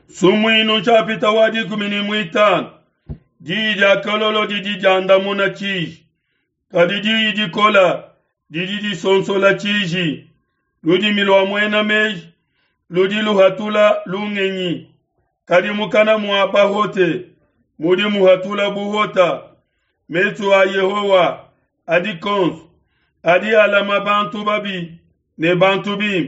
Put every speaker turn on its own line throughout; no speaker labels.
Sumwino chapita wadi kumini mwitano. Didi kalolo didi andamuna chiji. Kadi didi kola. Didi sonsola chiji. Ludi milwa mwena meji. Ludi luhatula lungenyi. Kadi mukana muaba hote. Mudi muhatula buhota. Metu a Yehowa. Adi kons. Adi alama bantu babi. Ne bantu bim.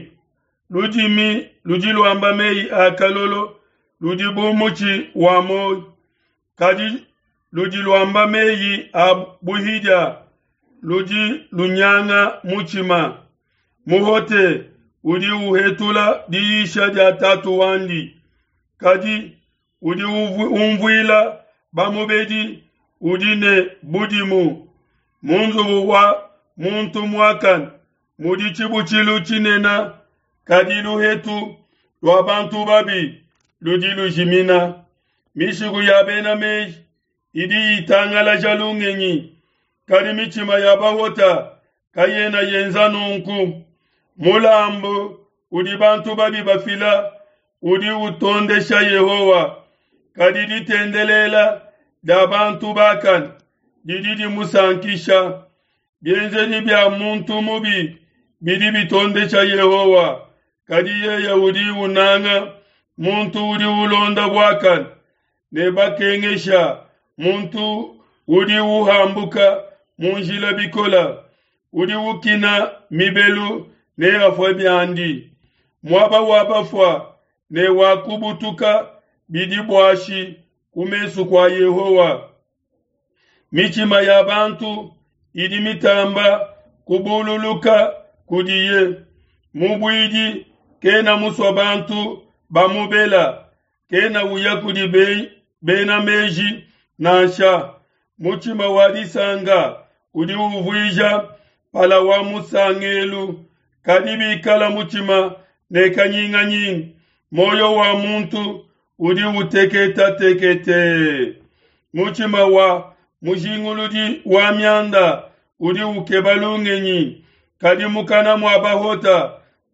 Ludi luamba mei akalolo. Ludi bumuchi wa moi. Kadi ludi luamba mei abuhida. Ludi lunyanga muchima. Muhote. Udi uhetula diisha ja tatu wandi. Kadi udi umvwila bamubedi udine budimu. Munzu wa muntu mwakan. Mudi chibuchilu chinena. Kadi luhetu lwabantu babi. Ludi lujimina. Mishigu ya bena mei. Idi itangala jalungenyi. Kadi michima ya bahota. Kayena yenzanu nku. Mulambu. Udi bantu babi bafila. Udi utondesha Yehowa. Kadi ditendelela. Da bantu bakan. Didi musankisha. Bienzeni bia muntu mubi. Bidi bitondesha Yehowa. Kadi ye udi unanga. Muntu udi ulonda wakan. Neba kengesha. Muntu udi uhambuka. Munjila bikola. Udi ukina mibelu. Ne afwe biandi. Mwaba wabafwa. Ne wakubutuka. Bidi bwashi. Kumesu kwa Yehowa. Michima ya bantu. Idi mitamba. Kubululuka. Kudiye. Mubwidi. Kena muswa bantu. Bamubela. Kena uyakudi bena meji. Nasha. Muchima wadisanga. Udi uvwija. Pala wa musangelu. Kadibi kala muchima. Neka nyinga nying. Moyo wa muntu. Udi uteketa tekete. Muchima wa. Mujinguludi wa mianda. Udi ukebalungenyi. Kadi mukana mwabahota.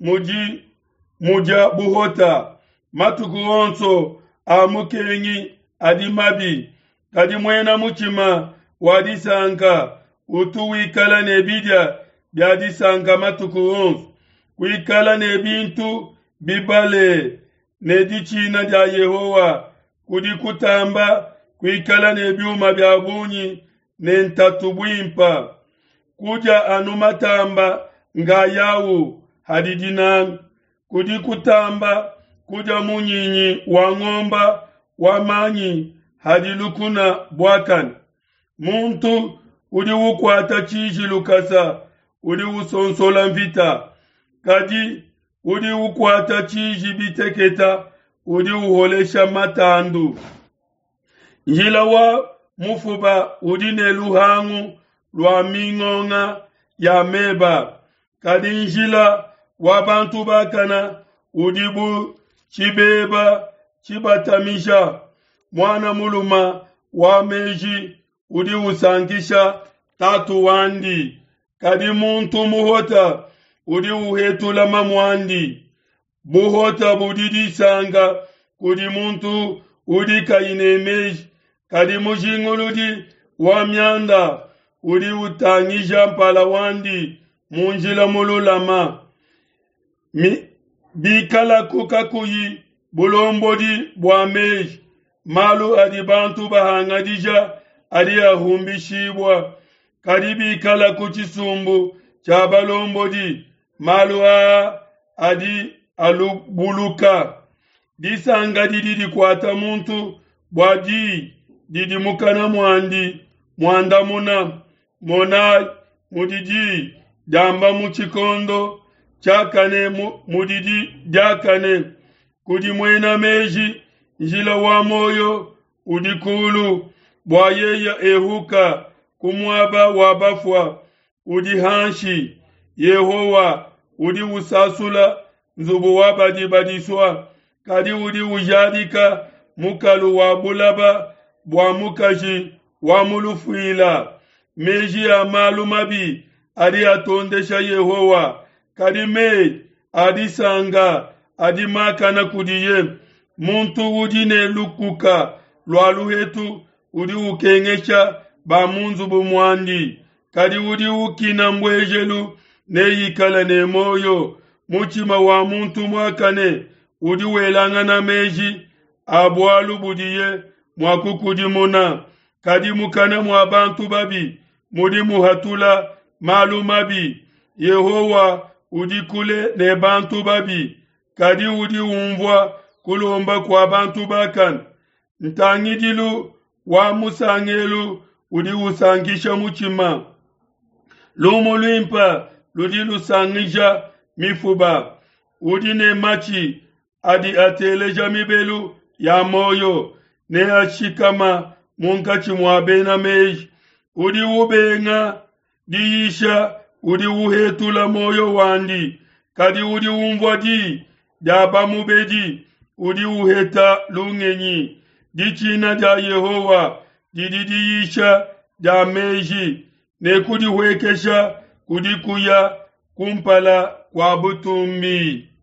Muja buhota. Matuku onso. Amukenyi. Adimabi. Kadi mwena muchima. Wadisanka. Utu wikala nebidya. Biadisanka matuku onso. Wikala nebintu. Bibale. Nedichina ja Yehowa. Kudi kutamba. Wikala nebiuma biabunyi. Nentatubwimpa. Kuja anumatamba. Ngayawu. Hadidinan. Kudi kutamba. Kuja munyinyi. Wangomba. Wamanyi. Hadilukuna bwakan. Muntu. Udi ukwata chiji lukasa. Udi usonsola mvita. Kadi. Udi ukwata chiji biteketa. Udi uholesha matandu. Njila wa mufuba. Udi neluhangu. Lwa mingonga. Ya meba. Kadi njila. Wabantu bakana. Udibu. Chibeba. Chibatamisha. Mwana muluma. Wameji. Udi usankisha. Tatu wandi. Kadi muntu muhota. Udi uhetula mamwandi. Buhota budidi sanga. Kudi muntu. Udi kainemeji. Kadi mujinguludi. Wamyanda. Udi utangisha mpala wandi. Munjila mululama. Bikala kukakuyi. Bulombodi bwameji. Malu adibantu bahangadija. Adi ahumbishibwa. Kadi bikala kuchisumbu. Chabalombodi. Malu adi alubuluka. Disanga didi kwata muntu. Bwadi. Didi mukana mwandi. Mwanda muna. Monai. Mudidi. Jamba muchikondo. Chakane mudidi. Jakane. Kudi mwena meji. Njila wa moyo. Udikulu. Bwayeya ehuka. Kumwaba wabafwa. Udi hanshi. Yehowa. Udi usasula. Nzubu wabadibadiswa. Kadi udi ujadika. Mukalu wabulaba. Bwamukaji. Wamulufuila. Meji amalu mabi. Adi atondesha Yehowa. Kadi me. Adi sanga. Adi makana kudiye. muntu udine lukuka lwalu hetu udi ukengecha ba munzu bumwandi kadi udi ukina mbwejelu neyikala ne moyo muchima wa muntu mwakane udi welangana meji abwalu budiye mwakukudi muna kadi mukana mwa bantu babi mudi muhatula malu mabi Yehowa udi kule ne bantu babi kadi udi umvwa kulomba kwa bantu bakan ntangidilu wa musangelu udi usangisha muchima lumu luimpa ludi lusangisha mifuba udi ne machi adi ateleja mibelu ya moyo ne ashikama munkachi mwabena meji udi ubenga diisha udi uhetula moyo wandi kadi udi umvwa di daba mubedi udi uheta lungenyi dichina da Yehowa didiisha da meji ne kudi wekesha kudi kuya kumpala kwa butumbi.